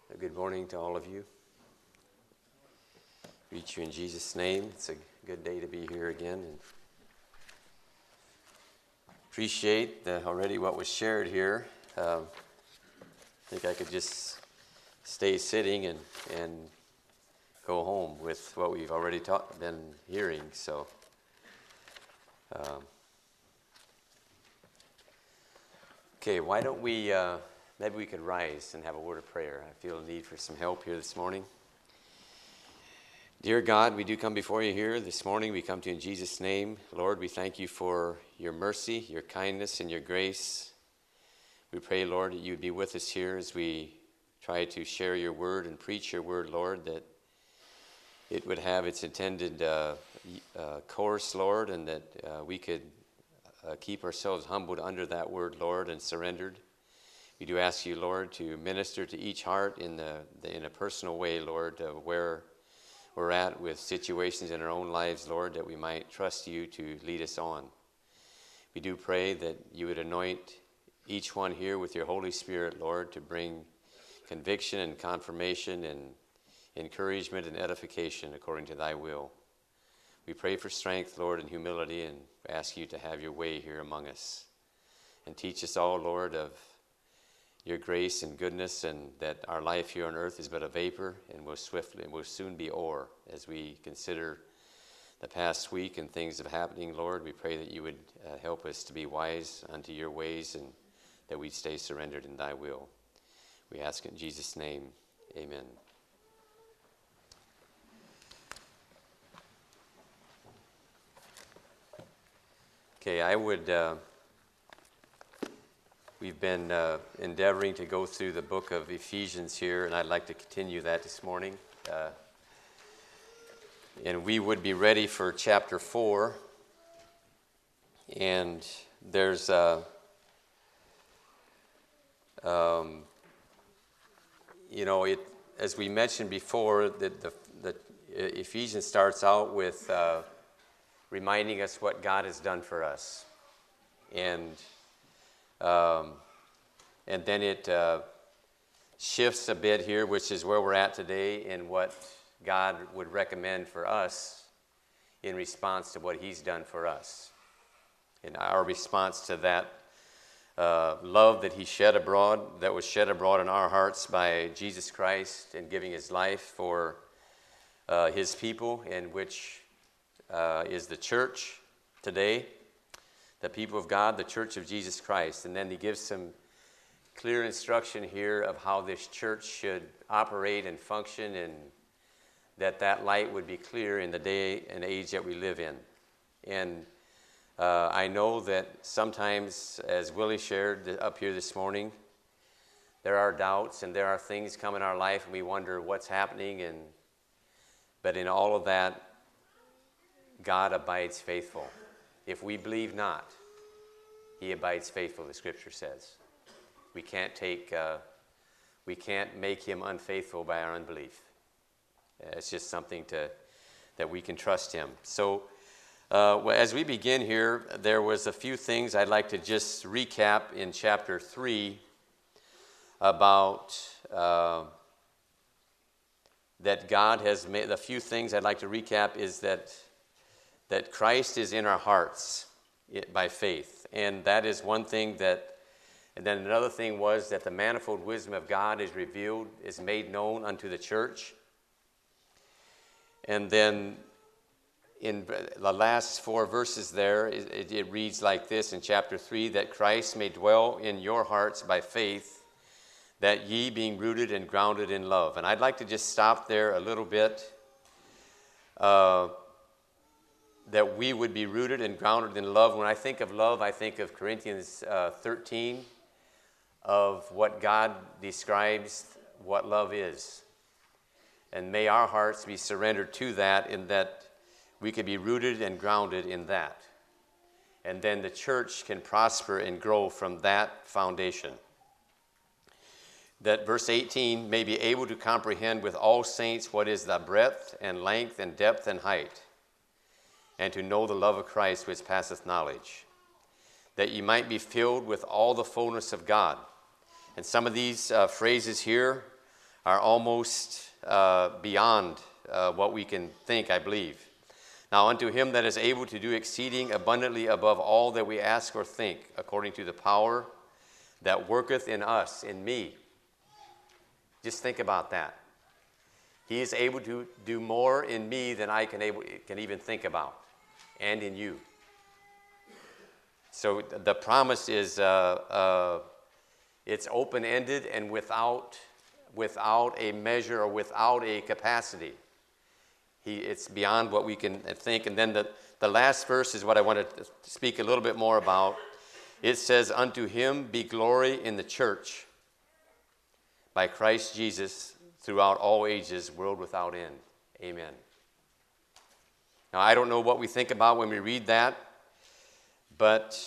Good morning to all of you. Greet you in Jesus' name. It's a good day to be here again. And appreciate already what was shared here. I think I could just stay sitting and go home with what we've already been hearing. So, okay, why don't we... maybe we could rise and have a word of prayer. I feel a need for some help here this morning. Dear God, we do come before you here this morning. We come to you in Jesus' name. Lord, we thank you for your mercy, your kindness, and your grace. We pray, Lord, that you would be with us here as we try to share your word and preach your word, Lord, that it would have its intended course, Lord, and that we could keep ourselves humbled under that word, Lord, and surrendered. We do ask you, Lord, to minister to each heart in a personal way, Lord, where we're at with situations in our own lives, Lord, that we might trust you to lead us on. We do pray that you would anoint each one here with your Holy Spirit, Lord, to bring conviction and confirmation and encouragement and edification according to thy will. We pray for strength, Lord, and humility, and ask you to have your way here among us. And teach us all, Lord, of your grace and goodness, and that our life here on earth is but a vapor and will soon be o'er. As we consider the past week and things that are happening, Lord, we pray that you would help us to be wise unto your ways and that we stay surrendered in thy will. We ask in Jesus' name, amen. Okay, we've been endeavoring to go through the book of Ephesians here, and I'd like to continue that this morning. And we would be ready for chapter 4. And there's as we mentioned before, that Ephesians starts out with reminding us what God has done for us. And then it shifts a bit here, which is where we're at today, and what God would recommend for us in response to what he's done for us. And our response to that love that that was shed abroad in our hearts by Jesus Christ and giving his life for his people, in which is the church today. The people of God, the church of Jesus Christ. And then he gives some clear instruction here of how this church should operate and function, and that light would be clear in the day and age that we live in. And I know that sometimes, as Willie shared up here this morning, there are doubts and there are things come in our life and we wonder what's happening. But in all of that, God abides faithful. If we believe not, he abides faithful, the scripture says. We can't make him unfaithful by our unbelief. It's just something that we can trust him. So as we begin here, there was a few things I'd like to just recap in chapter 3 about that God has made. The few things I'd like to recap is that Christ is in our hearts by faith. And that is one thing and then another thing was that the manifold wisdom of God is revealed, is made known unto the church. And then in the last 4 verses there, it reads like this in chapter 3, that Christ may dwell in your hearts by faith, that ye being rooted and grounded in love. And I'd like to just stop there a little bit. That we would be rooted and grounded in love. When I think of love, I think of Corinthians 13, of what God describes what love is. And may our hearts be surrendered to that, in that we could be rooted and grounded in that. And then the church can prosper and grow from that foundation. That verse 18, may be able to comprehend with all saints what is the breadth and length and depth and height, and to know the love of Christ which passeth knowledge, that ye might be filled with all the fullness of God. And some of these phrases here are almost beyond what we can think, I believe. Now unto him that is able to do exceeding abundantly above all that we ask or think, according to the power that worketh in us, in me. Just think about that. He is able to do more in me than I can even think about, and in you. So the promise is it's open-ended and without a measure or without a capacity. It's beyond what we can think. And then the last verse is what I want to speak a little bit more about. It says, unto him be glory in the church by Christ Jesus throughout all ages, world without end. Amen. Now, I don't know what we think about when we read that, but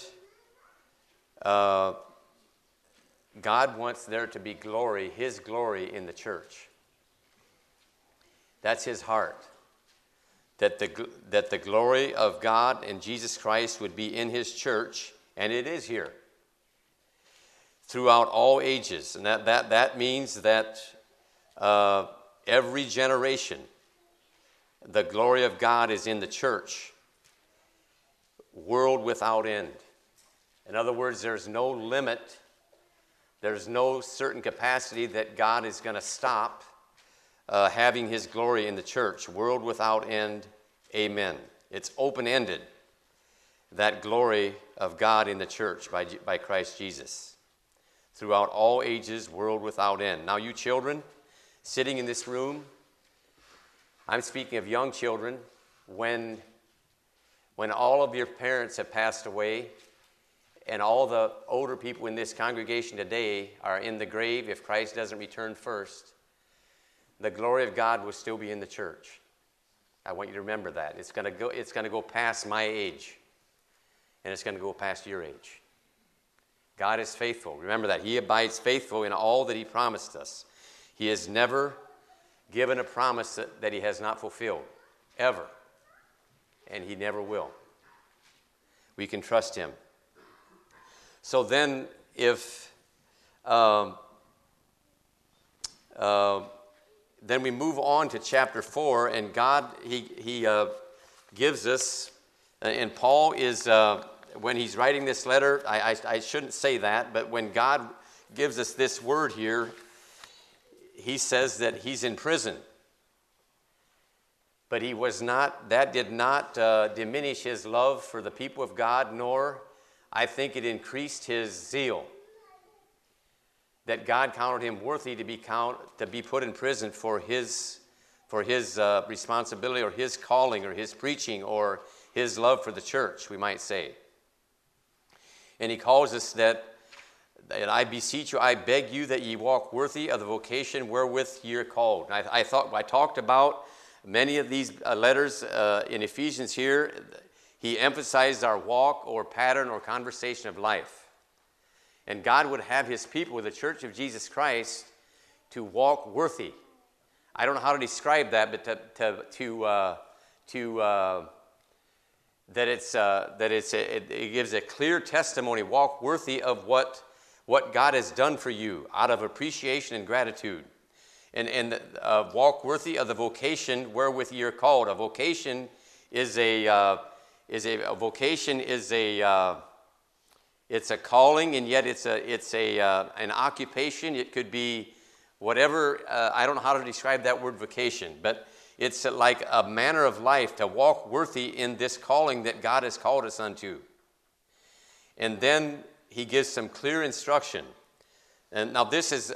God wants there to be glory, his glory in the church. That's his heart. That the glory of God and Jesus Christ would be in his church, and it is here, throughout all ages. And that means that every generation, the glory of God is in the church, world without end. In other words, there's no limit, there's no certain capacity that God is going to stop having his glory in the church, world without end. Amen. It's open-ended, that glory of God in the church by Christ Jesus, throughout all ages, world without end. Now, you children sitting in this room, I'm speaking of young children, when all of your parents have passed away and all the older people in this congregation today are in the grave, if Christ doesn't return first, the glory of God will still be in the church. I want you to remember that. It's going to go past my age, and it's going to go past your age. God is faithful. Remember that. He abides faithful in all that he promised us. He has never given a promise that he has not fulfilled, ever. And he never will. We can trust him. So then, then we move on to chapter 4, and God, he gives us, and Paul is, when he's writing this letter, I shouldn't say that, but when God gives us this word here, he says that he's in prison. But that did not diminish his love for the people of God, nor I think it increased his zeal. That God counted him worthy to be put in prison for his responsibility or his calling or his preaching or his love for the church, we might say. And he calls us that I beseech you, I beg you that ye walk worthy of the vocation wherewith ye are called. And I talked about many of these letters in Ephesians here. He emphasized our walk or pattern or conversation of life. And God would have his people, the church of Jesus Christ, to walk worthy. I don't know how to describe that, but it gives a clear testimony. Walk worthy of what God has done for you, out of appreciation and gratitude, and walk worthy of the vocation wherewith ye are called. A vocation is it's a calling, and yet it's an occupation. It could be whatever. I don't know how to describe that word vocation, but it's like a manner of life to walk worthy in this calling that God has called us unto. And then he gives some clear instruction. And now this is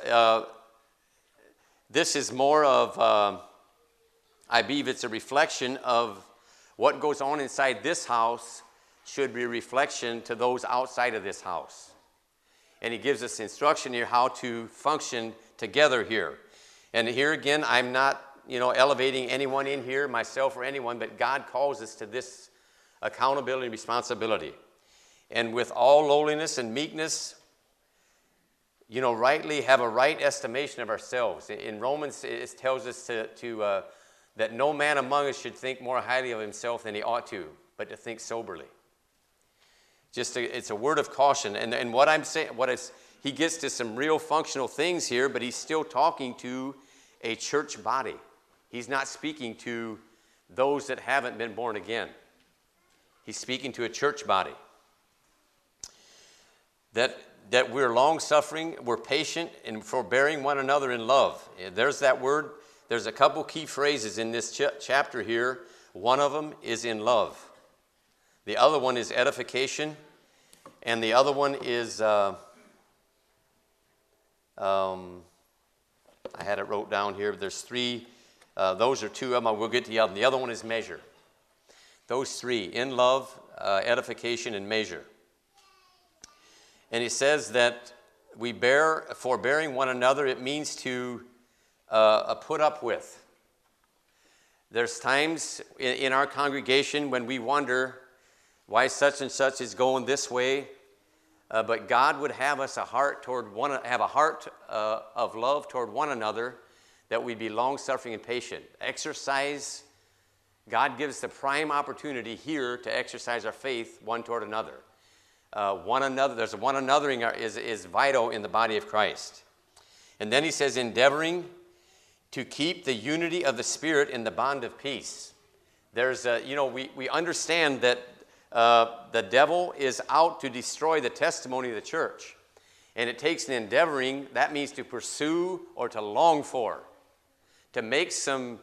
more of, I believe it's a reflection of what goes on inside this house should be a reflection to those outside of this house. And he gives us instruction here how to function together here. And here again, I'm not, elevating anyone in here, myself or anyone, but God calls us to this accountability and responsibility. And with all lowliness and meekness, rightly have a right estimation of ourselves. In Romans, it tells us that no man among us should think more highly of himself than he ought to, but to think soberly. It's a word of caution. And what I'm saying, he gets to some real functional things here, but he's still talking to a church body. He's not speaking to those that haven't been born again. He's speaking to a church body. That we're long-suffering, we're patient, and forbearing one another in love. There's that word. There's a couple key phrases in this chapter here. One of them is in love. The other one is edification. And the other one is, I had it wrote down here. There's three. Those are two of them. We'll get to the other. The other one is measure. Those three, in love, edification, and measure. And it says that we bear, forbearing one another, it means to put up with. There's times in our congregation when we wonder why such and such is going this way, but God would have us have a heart of love toward one another, that we'd be long-suffering and patient. Exercise, God gives the prime opportunity here to exercise our faith one toward another. There's one anothering is vital in the body of Christ. And then he says, endeavoring to keep the unity of the Spirit in the bond of peace. There's we understand that the devil is out to destroy the testimony of the church. And it takes an endeavoring, that means to pursue or to long for, to make some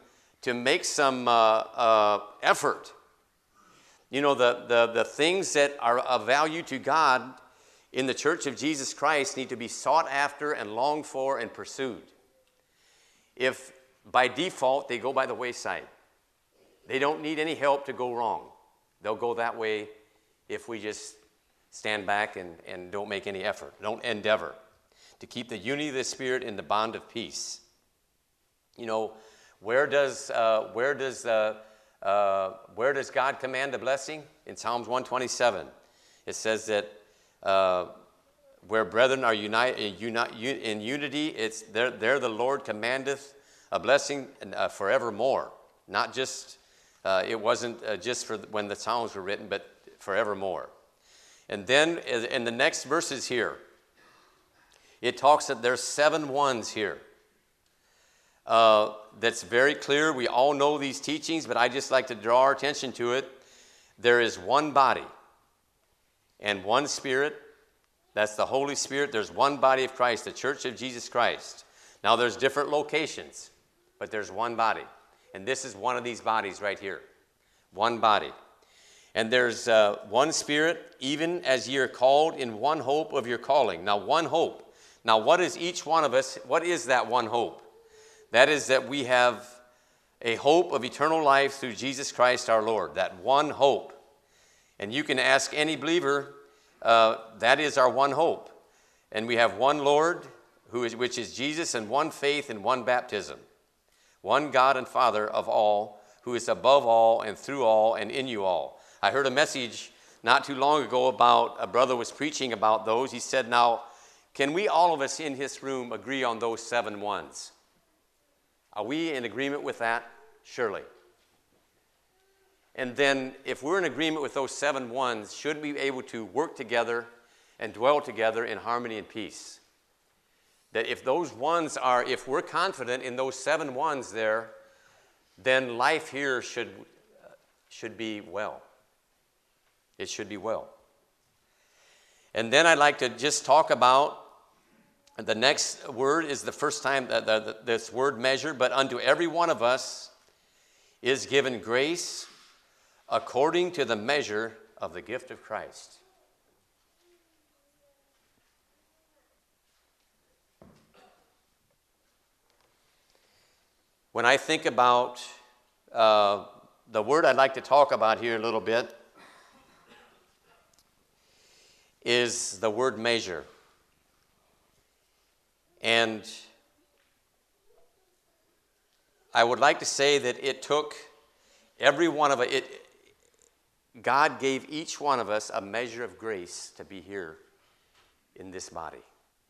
effort. You know, the things that are of value to God in the Church of Jesus Christ need to be sought after and longed for and pursued. If by default they go by the wayside, they don't need any help to go wrong. They'll go that way if we just stand back and don't make any effort, don't endeavor to keep the unity of the Spirit in the bond of peace. You know, where does God command a blessing? In Psalms 127, it says that where brethren are united in unity, there the Lord commandeth a blessing forevermore. Not just, it wasn't just for when the Psalms were written, but forevermore. And then in the next verses here, it talks that there's 7 ones here. That's very clear. We all know these teachings, but I just like to draw our attention to it. There is one body and one Spirit. That's the Holy Spirit. There's one body of Christ, the Church of Jesus Christ. Now, there's different locations, but there's one body. And this is one of these bodies right here. One body. And there's one Spirit, even as ye are called in one hope of your calling. Now, one hope. Now, what is each one of us? What is that one hope? That is that we have a hope of eternal life through Jesus Christ our Lord. That one hope. And you can ask any believer, that is our one hope. And we have one Lord, which is Jesus, and one faith and one baptism. One God and Father of all, who is above all and through all and in you all. I heard a message not too long ago about, a brother was preaching about those. He said, now, can we all of us in this room agree on those 7 ones? Are we in agreement with that? Surely. And then, if we're in agreement with those 7 ones, should we be able to work together and dwell together in harmony and peace? That if those ones are, if we're confident in those 7 ones there, then life here should be well. It should be well. And then I'd like to just talk about the next word is the first time this word measure, but unto every one of us is given grace according to the measure of the gift of Christ. When I think about the word I'd like to talk about here a little bit is the word measure. And I would like to say that it took every one of it. God gave each one of us a measure of grace to be here in this body.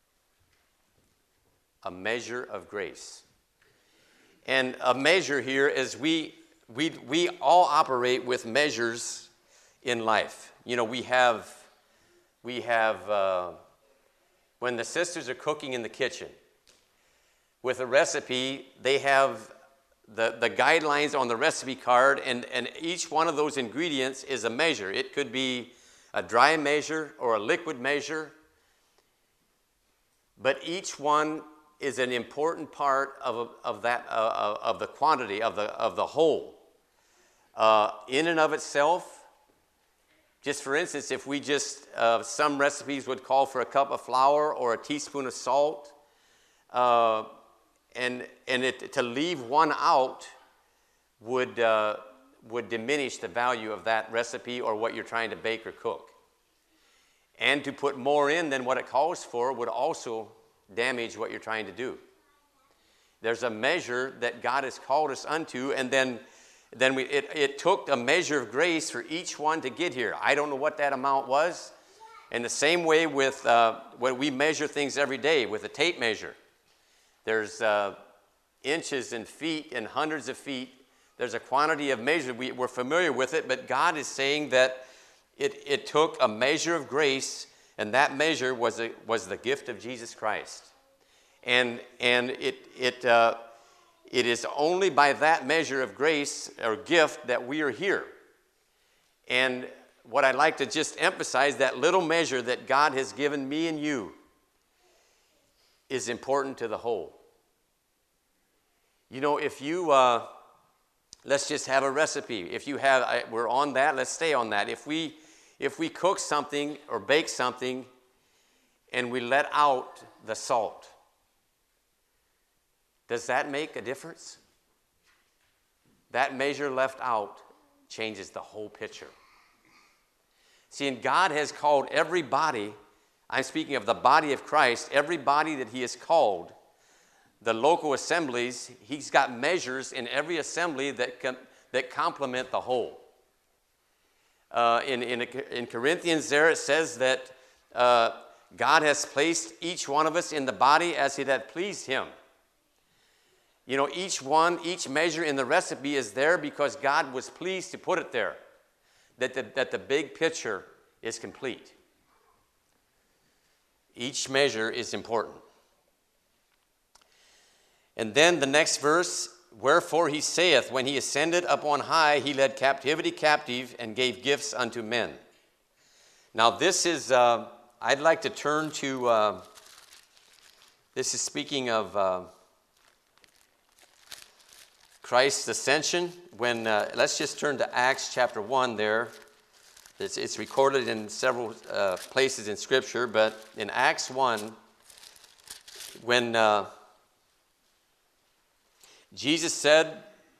A measure of grace. And a measure here is we all operate with measures in life. You know, we have when the sisters are cooking in the kitchen, with a recipe, they have the guidelines on the recipe card, and each one of those ingredients is a measure. It could be a dry measure or a liquid measure, but each one is an important part of the quantity of the whole. In and of itself, just for instance, if we some recipes would call for a cup of flour or a teaspoon of salt, and to leave one out would diminish the value of that recipe or what you're trying to bake or cook. And to put more in than what it calls for would also damage what you're trying to do. There's a measure that God has called us unto, and then it took a measure of grace for each one to get here. I don't know what that amount was. And the same way with when we measure things every day with a tape measure. There's inches and feet and hundreds of feet. There's a quantity of measure. We're familiar with it, but God is saying that it took a measure of grace, and that measure was the gift of Jesus Christ. And it is only by that measure of grace or gift that we are here. And what I'd like to just emphasize, that little measure that God has given me and you is important to the whole. You know, if you, let's just have a recipe. If you have, we're on that, let's stay on that. If we cook something or bake something and we let out the salt, does that make a difference? That measure left out changes the whole picture. See, and God has called every body, I'm speaking of the body of Christ, every body that he has called, the local assemblies, he's got measures in every assembly that complement the whole. In Corinthians there it says that God has placed each one of us in the body as it had pleased him. You know, each measure in the recipe is there because God was pleased to put it there, that the big picture is complete. Each measure is important. And then the next verse, wherefore he saith, when he ascended up on high, he led captivity captive and gave gifts unto men. Now this is, I'd like to turn to, this is speaking of Christ's ascension. When let's just turn to Acts chapter 1 there. It's recorded in several places in Scripture, but in Acts 1, when Jesus said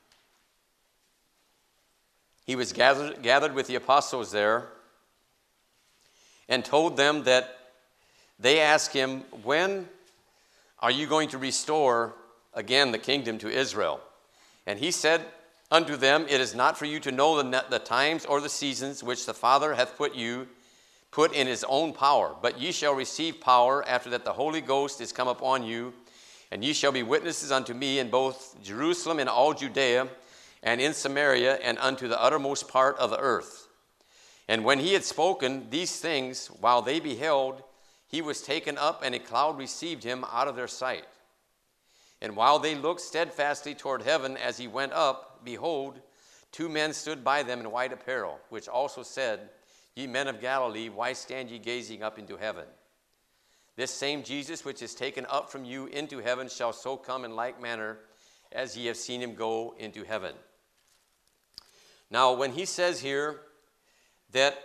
he was gathered with the apostles there and told them that they asked him, when are you going to restore again the kingdom to Israel? And he said unto them, it is not for you to know the times or the seasons which the Father hath put in his own power, but ye shall receive power after that the Holy Ghost is come upon you, and ye shall be witnesses unto me in both Jerusalem and all Judea, and in Samaria, and unto the uttermost part of the earth. And when he had spoken these things, while they beheld, he was taken up, and a cloud received him out of their sight. And while they looked steadfastly toward heaven as he went up, behold, two men stood by them in white apparel, which also said, Ye men of Galilee, why stand ye gazing up into heaven? This same Jesus which is taken up from you into heaven shall so come in like manner as ye have seen him go into heaven. Now, when he says here that,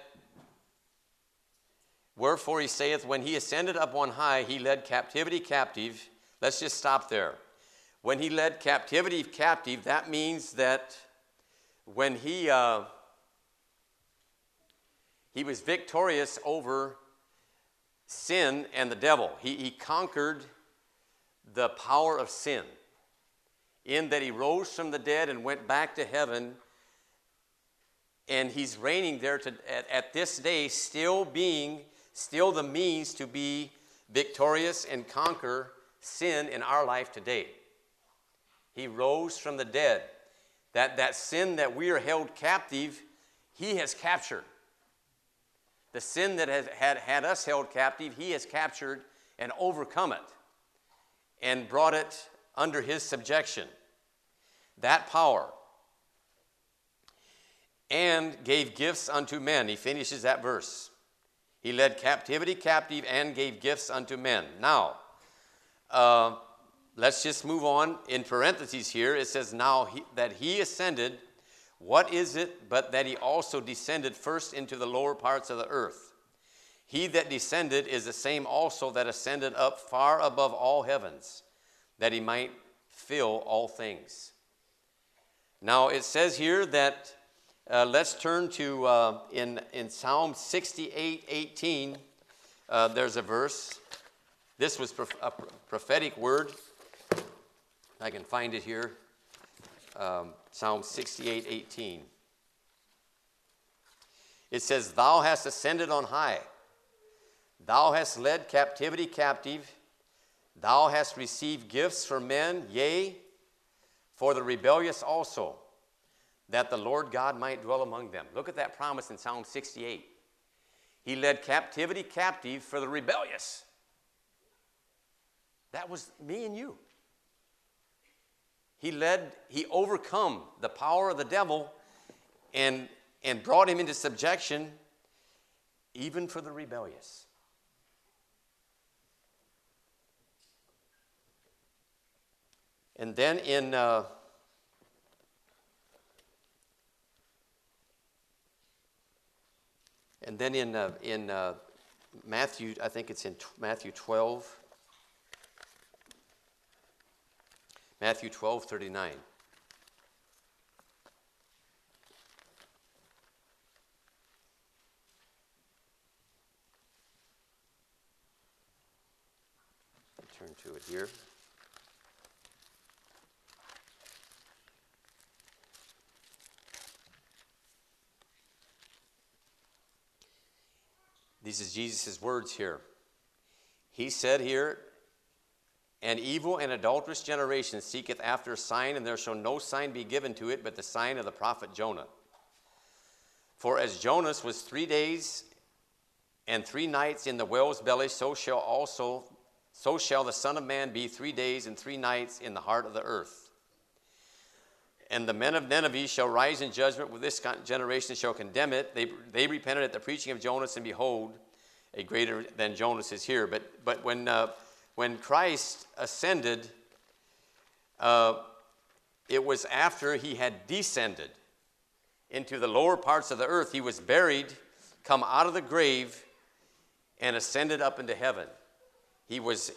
wherefore he saith, when he ascended up on high, he led captivity captive. Let's just stop there. When he led captivity captive, that means that when he was victorious over sin and the devil. He conquered the power of sin in that he rose from the dead and went back to heaven, and he's reigning there at this day, still the means to be victorious and conquer sin in our life today. He rose from the dead. That sin that we are held captive, he has captured. The sin that had us held captive, he has captured and overcome it and brought it under his subjection. That power. And gave gifts unto men. He finishes that verse. He led captivity captive and gave gifts unto men. Now, let's just move on. In parentheses here, it says, now that he ascended, what is it but that he also descended first into the lower parts of the earth? He that descended is the same also that ascended up far above all heavens, that he might fill all things. Now, it says here that, let's turn to, in Psalm 68:18, there's a verse. This was a prophetic word. I can find it here. Psalm 68:18. It says, thou hast ascended on high. Thou hast led captivity captive. Thou hast received gifts for men, yea, for the rebellious also, that the Lord God might dwell among them. Look at that promise in Psalm 68. He led captivity captive for the rebellious. That was me and you. He overcome the power of the devil and brought him into subjection even for the rebellious. And then in Matthew, I think it's in Matthew 12. Matthew 12:39. Turn to it here. These is Jesus' words here. He said here, an evil and adulterous generation seeketh after a sign, and there shall no sign be given to it but the sign of the prophet Jonah. For as Jonas was 3 days and 3 nights in the whale's belly, so shall the Son of Man be 3 days and 3 nights in the heart of the earth. And the men of Nineveh shall rise in judgment with this generation, shall condemn it. They repented at the preaching of Jonas, and behold, a greater than Jonas is here. But when Christ ascended, it was after he had descended into the lower parts of the earth. He was buried, come out of the grave, and ascended up into heaven. He was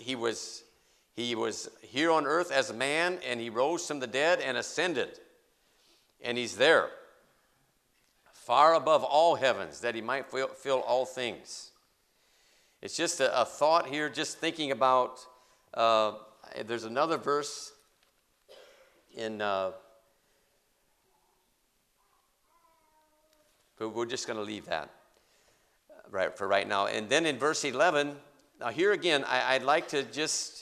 here on earth as a man, and he rose from the dead and ascended. And he's there, far above all heavens, that he might fill all things. It's just a thought here, just thinking about, there's another verse in, but we're just going to leave that for right now. And then in verse 11, now here again, I'd like to just,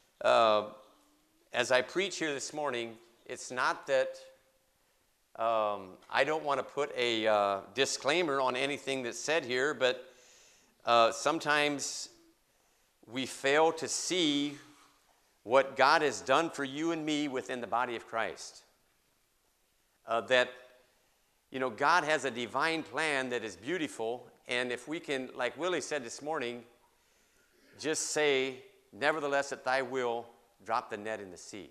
as I preach here this morning, it's not that I don't want to put a disclaimer on anything that's said here, but sometimes we fail to see what God has done for you and me within the body of Christ. That, God has a divine plan that is beautiful, and if we can, like Willie said this morning, just say, nevertheless at thy will, drop the net in the sea.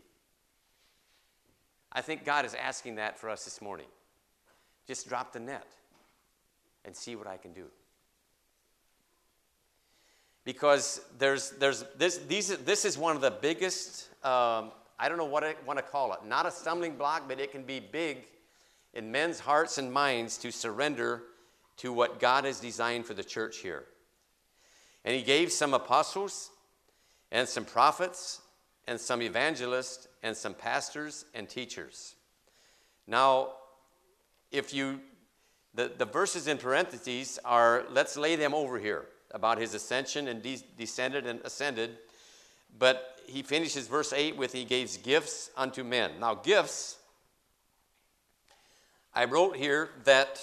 I think God is asking that for us this morning. Just drop the net and see what I can do. Because this is one of the biggest, I don't know what I want to call it, not a stumbling block, but it can be big in men's hearts and minds to surrender to what God has designed for the church here. And he gave some apostles and some prophets and some evangelists and some pastors and teachers. Now, the verses in parentheses are, let's lay them over here, about his ascension and descended and ascended. But he finishes verse 8 with, he gave gifts unto men. Now, gifts, I wrote here that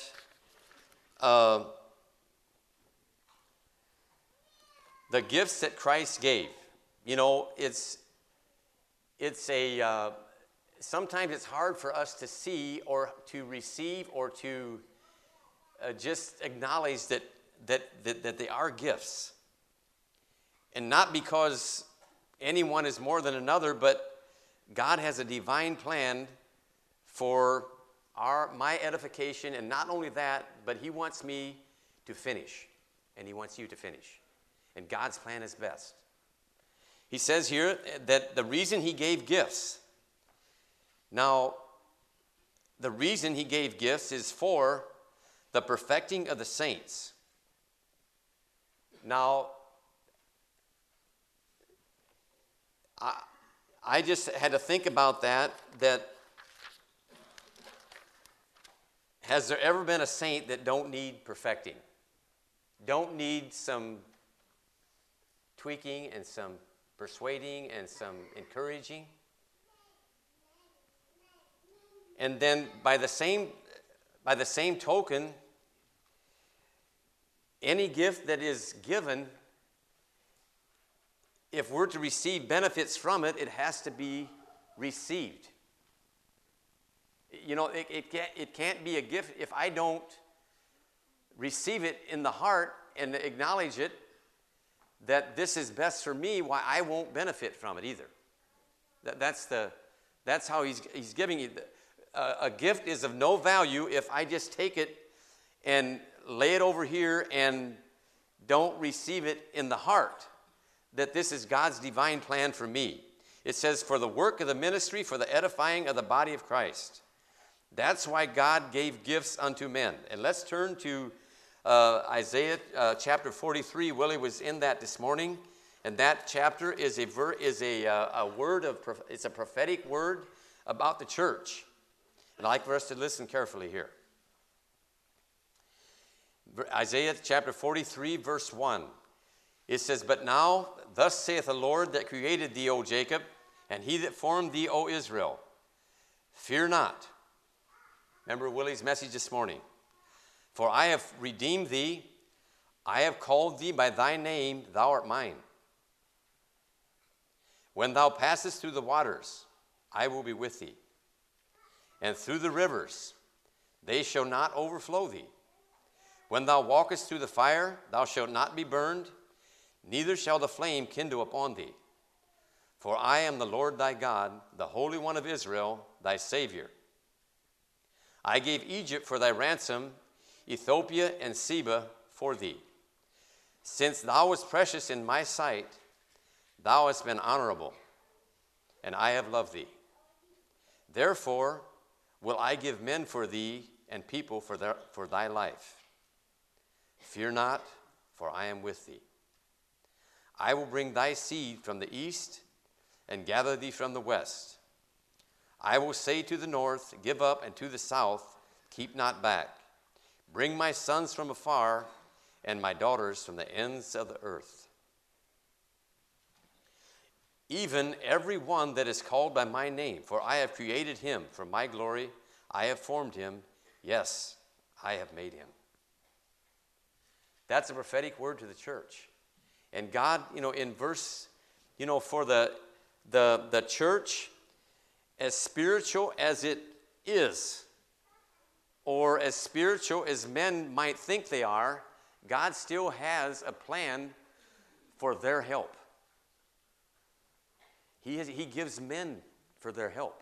the gifts that Christ gave, it's sometimes it's hard for us to see or to receive or to just acknowledge that they are gifts. And not because anyone is more than another, but God has a divine plan for my edification, and not only that, but he wants me to finish, and he wants you to finish. And God's plan is best. He says here that the reason he gave gifts, now, the reason he gave gifts is for the perfecting of the saints. Now, I just had to think about that has there ever been a saint that don't need perfecting? Don't need some tweaking and some persuading and some encouraging? And then by the same token, any gift that is given, if we're to receive benefits from it, it has to be received. You know, it can't be a gift if I don't receive it in the heart and acknowledge it, that this is best for me, why I won't benefit from it either. That's how he's giving you. A gift is of no value if I just take it and lay it over here and don't receive it in the heart, that this is God's divine plan for me. It says, for the work of the ministry, for the edifying of the body of Christ. That's why God gave gifts unto men. And let's turn to Isaiah chapter 43. Willie was in that this morning, and that chapter is a word of it's a prophetic word about the church. And I'd like for us to listen carefully here. Isaiah chapter 43, verse 1. It says, but now, thus saith the Lord that created thee, O Jacob, and he that formed thee, O Israel. Fear not. Remember Willie's message this morning. For I have redeemed thee. I have called thee by thy name. Thou art mine. When thou passest through the waters, I will be with thee. And through the rivers, they shall not overflow thee. When thou walkest through the fire, thou shalt not be burned, neither shall the flame kindle upon thee. For I am the Lord thy God, the Holy One of Israel, thy Savior. I gave Egypt for thy ransom, Ethiopia and Seba for thee. Since thou wast precious in my sight, thou hast been honorable, and I have loved thee. Therefore will I give men for thee and people for thy life. Fear not, for I am with thee. I will bring thy seed from the east and gather thee from the west. I will say to the north, give up, and to the south, keep not back. Bring my sons from afar and my daughters from the ends of the earth. Even every one that is called by my name, for I have created him for my glory. I have formed him. Yes, I have made him. That's a prophetic word to the church. And God, in verse, for the church, as spiritual as it is, or as spiritual as men might think they are, God still has a plan for their help. He gives men for their help.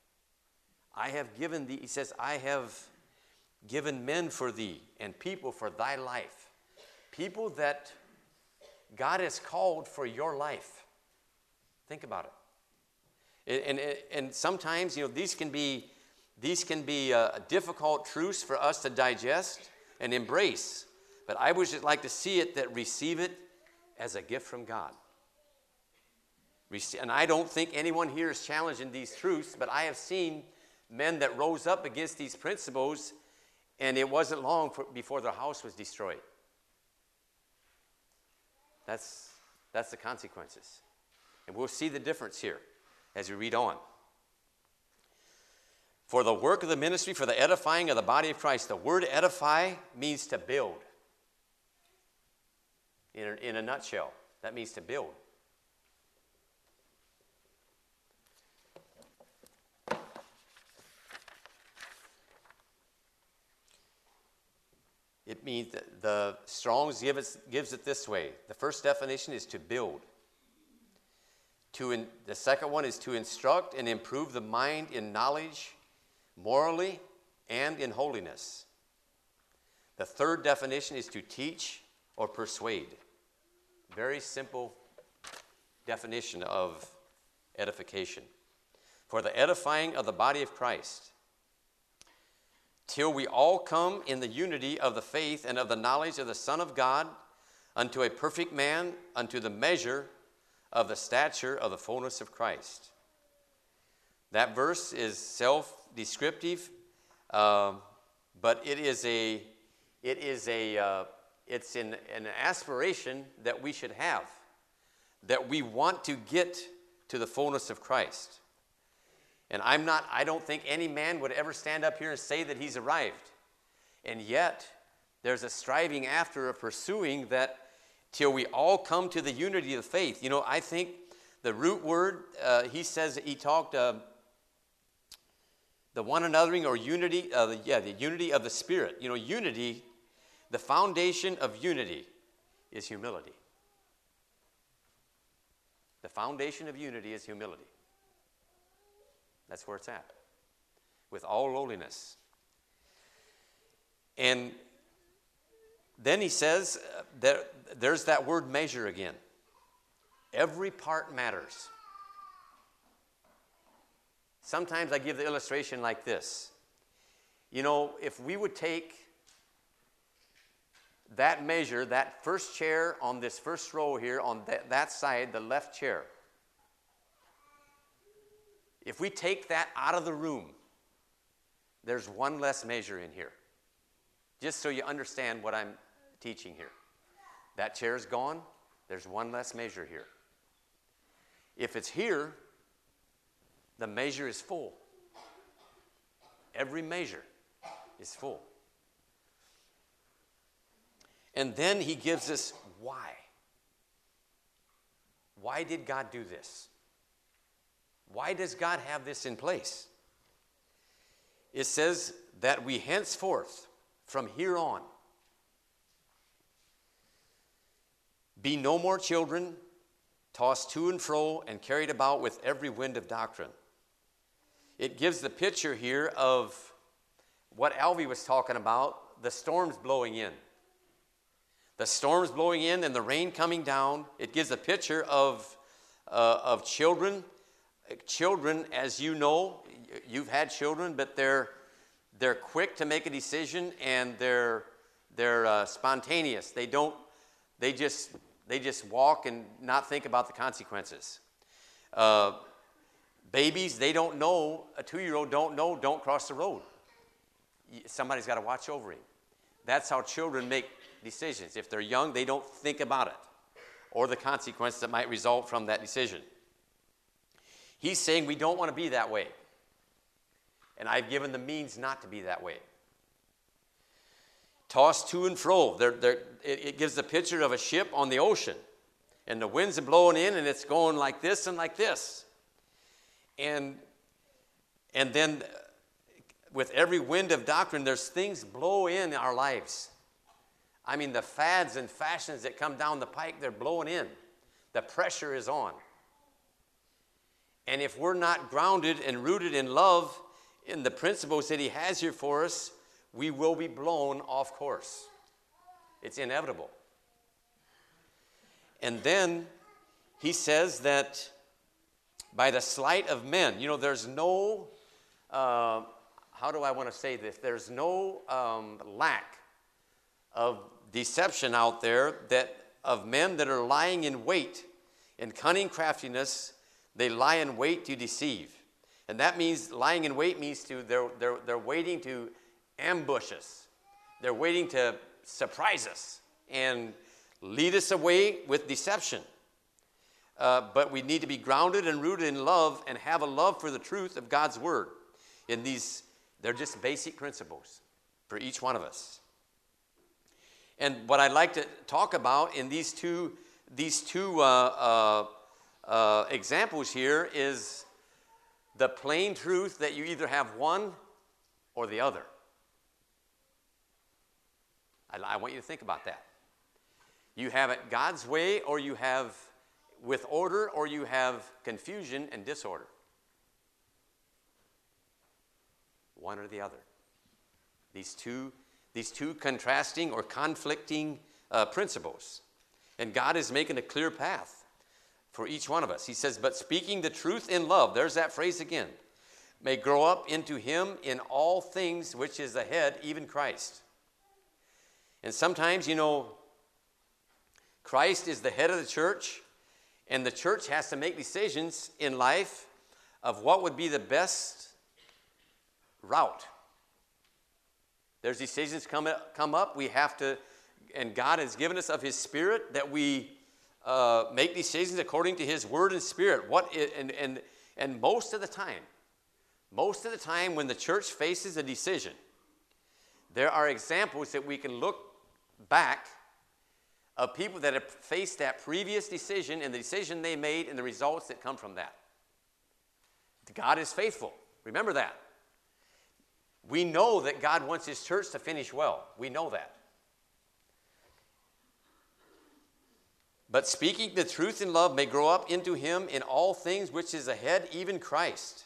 He says, I have given men for thee and people for thy life. People that God has called for your life. Think about it. And sometimes, these can be difficult truths for us to digest and embrace. But I would just like to see it, that receive it as a gift from God. And I don't think anyone here is challenging these truths, but I have seen men that rose up against these principles, and it wasn't long before their house was destroyed. That's the consequences. And we'll see the difference here as we read on. For the work of the ministry, for the edifying of the body of Christ. The word edify means to build. In a nutshell, that means to build. It means that the Strong's gives it this way. The first definition is to build. The second one is to instruct and improve the mind in knowledge, morally, and in holiness. The third definition is to teach or persuade. Very simple definition of edification. For the edifying of the body of Christ, till we all come in the unity of the faith and of the knowledge of the Son of God, unto a perfect man, unto the measure of the stature of the fullness of Christ. That verse is self-descriptive, but it's an aspiration that we should have, that we want to get to the fullness of Christ. And I don't think any man would ever stand up here and say that he's arrived. And yet, there's a striving after, a pursuing that till we all come to the unity of the faith. You know, I think the root word, he talked the one anothering or unity, the unity of the Spirit. You know, unity, the foundation of unity is humility. The foundation of unity is humility. That's where it's at, with all lowliness. And then he says, there's that word measure again. Every part matters. Sometimes I give the illustration like this. You know, if we would take that measure, that first chair on this first row here, on that side, the left chair, if we take that out of the room, there's one less measure in here. Just so you understand what I'm teaching here. That chair's gone, there's one less measure here. If it's here, the measure is full. Every measure is full. And then he gives us why. Why did God do this? Why does God have this in place? It says that we henceforth, from here on, be no more children, tossed to and fro and carried about with every wind of doctrine. It gives the picture here of what Alvy was talking about, the storms blowing in. The storms blowing in and the rain coming down. It gives a picture of children. Children, as you know, you've had children, but they're quick to make a decision and they're spontaneous. They just walk and not think about the consequences. Babies, they don't know. A 2-year-old don't cross the road. Somebody's got to watch over him. That's how children make decisions. If they're young, they don't think about it or the consequences that might result from that decision. He's saying we don't want to be that way. And I've given the means not to be that way. Tossed to and fro. It gives the picture of a ship on the ocean. And the winds are blowing in and it's going like this and like this. And then with every wind of doctrine, there's things blow in our lives. I mean, the fads and fashions that come down the pike, they're blowing in. The pressure is on. And if we're not grounded and rooted in love, in the principles that he has here for us, we will be blown off course. It's inevitable. And then he says that by the sleight of men, you know, there's no, how do I want to say this? There's no lack of deception out there of men that are lying in wait. In cunning craftiness, they lie in wait to deceive. And that means lying in wait means they're waiting to ambush us. They're waiting to surprise us and lead us away with deception. But we need to be grounded and rooted in love and have a love for the truth of God's word. They're just basic principles for each one of us. And what I'd like to talk about in these two examples here is the plain truth that you either have one or the other. I want you to think about that. You have it God's way, or you have with order, or you have confusion and disorder. One or the other. These two contrasting or conflicting principles. And God is making a clear path for each one of us. He says, but speaking the truth in love, there's that phrase again, may grow up into him in all things, which is the head, even Christ. And sometimes, Christ is the head of the church, and the church has to make decisions in life of what would be the best route. There's decisions come up. We have to, and God has given us of his Spirit that we make decisions according to his word and Spirit. And most of the time when the church faces a decision, there are examples that we can look back of people that have faced that previous decision and the decision they made and the results that come from that. God is faithful. Remember that. We know that God wants his church to finish well. We know that. But speaking the truth in love may grow up into him in all things, which is the head, even Christ,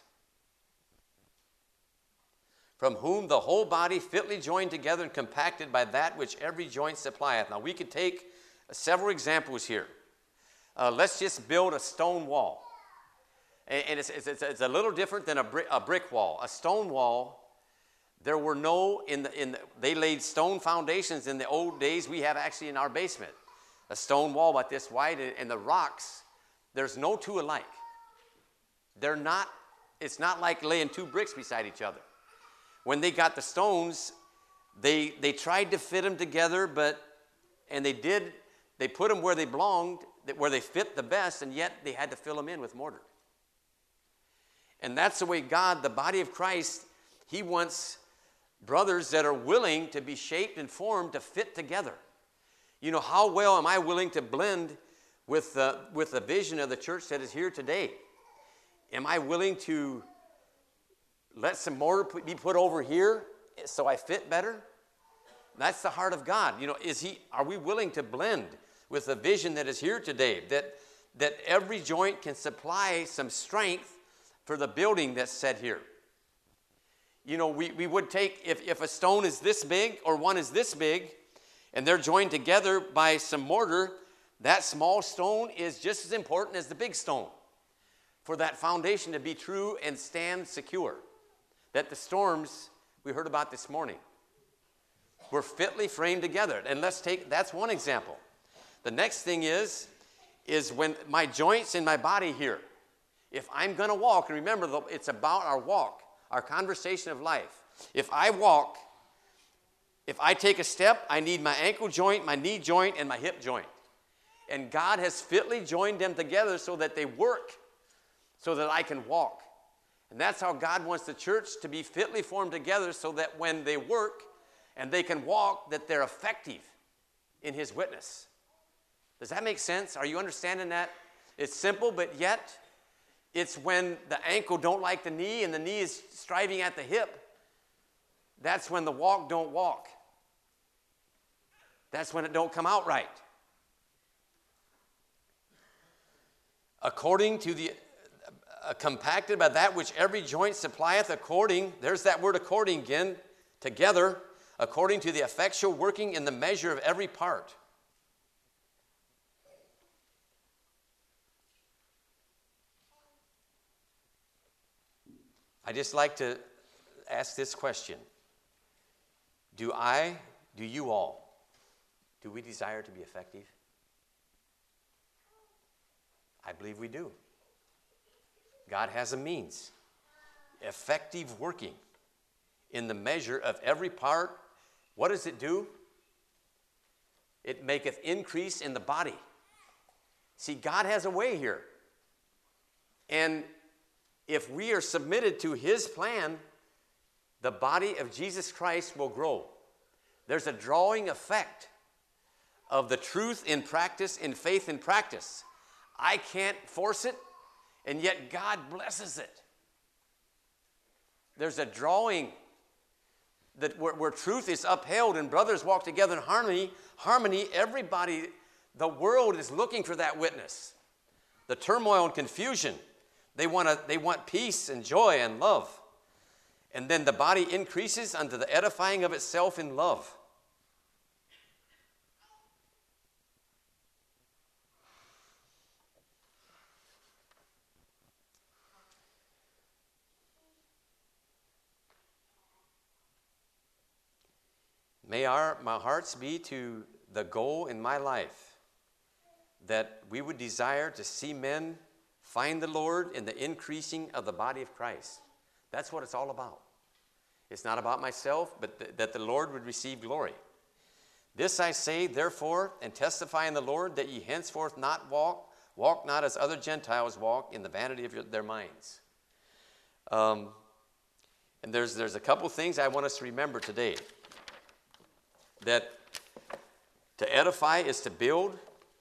from whom the whole body fitly joined together and compacted by that which every joint supplieth. Now we could take several examples here. Let's just build a stone wall. And it's a little different than a brick wall. A stone wall, there were no, they laid stone foundations in the old days. We have actually in our basement a stone wall about this wide, and the rocks, there's no two alike. It's not like laying two bricks beside each other. When they got the stones, they tried to fit them together, they put them where they belonged, where they fit the best, and yet they had to fill them in with mortar. And that's the way God, the body of Christ, he wants brothers that are willing to be shaped and formed to fit together. How well am I willing to blend with the vision of the church that is here today? Am I willing to let some mortar be put over here so I fit better? That's the heart of God. Are we willing to blend with the vision that is here today, that every joint can supply some strength for the building that's set here? We would take, if a stone is this big or one is this big, and they're joined together by some mortar, that small stone is just as important as the big stone for that foundation to be true and stand secure. That the storms we heard about this morning were fitly framed together. And that's one example. The next thing is when my joints in my body here, if I'm going to walk, and remember, it's about our walk, our conversation of life. If I take a step, I need my ankle joint, my knee joint, and my hip joint. And God has fitly joined them together so that they work, so that I can walk. And that's how God wants the church to be fitly formed together so that when they work and they can walk, that they're effective in his witness. Does that make sense? Are you understanding that? It's simple, but yet it's when the ankle don't like the knee and the knee is striving at the hip. That's when the walk don't walk. That's when it don't come out right. According to the compacted by that which every joint supplieth, according, there's that word according again, together, according to the effectual working in the measure of every part. I just like to ask this question. Do we desire to be effective? I believe we do. God has a means. Effective working in the measure of every part. What does it do? It maketh increase in the body. See, God has a way here. And if we are submitted to his plan, the body of Jesus Christ will grow. There's a drawing effect of the truth in practice, in faith in practice. I can't force it, and yet God blesses it. There's a drawing. that where truth is upheld and brothers walk together in harmony, everybody, the world is looking for that witness. The turmoil and confusion, they want peace and joy and love. And then the body increases unto the edifying of itself in love. May my hearts be to the goal in my life, that we would desire to see men find the Lord in the increasing of the body of Christ. That's what it's all about. It's not about myself, but that the Lord would receive glory. This I say, therefore, and testify in the Lord, that ye henceforth walk not as other Gentiles walk, in the vanity of their minds. And there's a couple things I want us to remember today. That to edify is to build,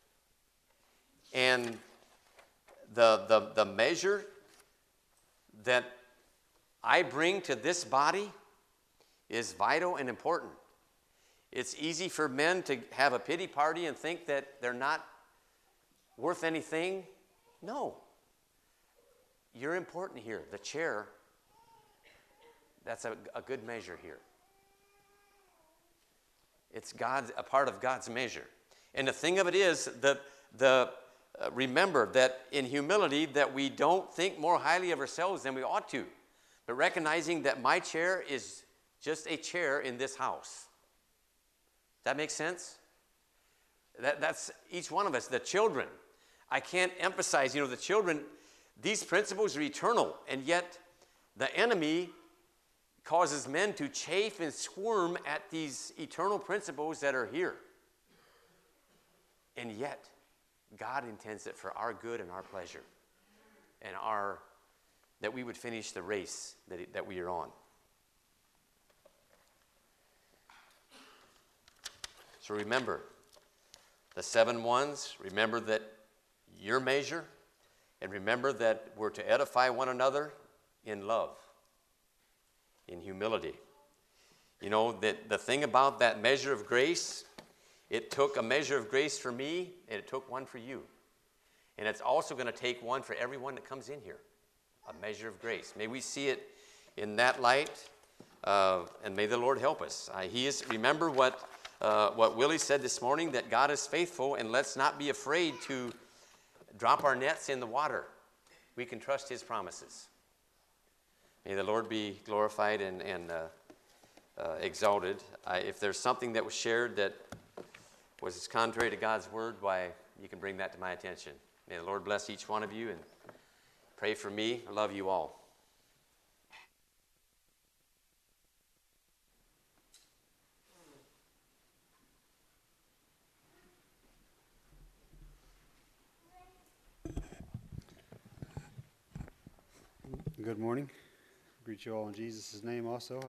and the measure that I bring to this body is vital and important. It's easy for men to have a pity party and think that they're not worth anything. No. You're important here. The chair, that's a good measure here. It's a part of God's measure. And the thing of it is that remember that in humility that we don't think more highly of ourselves than we ought to, but recognizing that my chair is just a chair in this house. That makes sense? That's each one of us. The children, I can't emphasize, the children, these principles are eternal, and yet the enemy causes men to chafe and squirm at these eternal principles that are here. And yet, God intends it for our good and our pleasure, and that we would finish the race that we are on. So remember, the 7 ones, remember that your measure, and remember that we're to edify one another in love, in humility. That the thing about that measure of grace, it took a measure of grace for me, and it took one for you. And it's also going to take one for everyone that comes in here, a measure of grace. May we see it in that light, and may the Lord help us. Remember what Willie said this morning, that God is faithful, and let's not be afraid to drop our nets in the water. We can trust his promises. May the Lord be glorified and exalted. If there's something that was shared that was contrary to God's word, why, you can bring that to my attention. May the Lord bless each one of you, and pray for me. I love you all. Good morning. Greet you all in Jesus' name also.